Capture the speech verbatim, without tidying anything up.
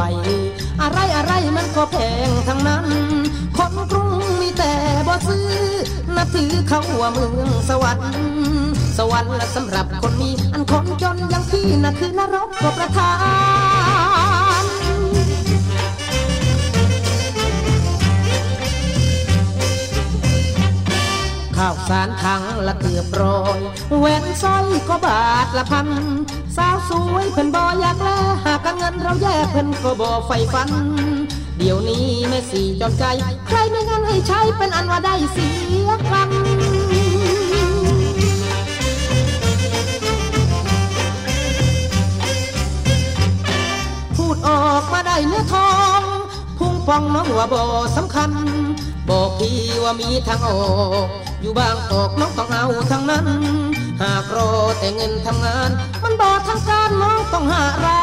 อะไรอะไรมันก็แพงทั้งนั้นคนกรุงมีแต่บ่ซื้อนับถือเขาว่าเมืองสวรรค์สวรรค์ละสำหรับคนมีอันคนจนอย่างพี่น่ะคือนรกกว่าประทานข้าวสารถังละเกือบร้อยแหวนสร้อยก็บาทละพันสาวสวยเพิ่นบ่อยากแลหากเงินเราแย่เพิ่นก็บ่ใฝ่ฝันเดี๋ยวนี้แม่สี่จอมใจใครไม่งั้นให้ใช้เป็นอันว่าได้เสียกันพูดออกมาได้เนื้อทองพุ่งป่องน้องว่าบ่สำคัญบอกพี่ว่ามีทางออกอยู่บางออกน้องต้องเอาทั้งนั้นหากรอแต่เงินทำงานมันบ่ทางการน้องต้องหาร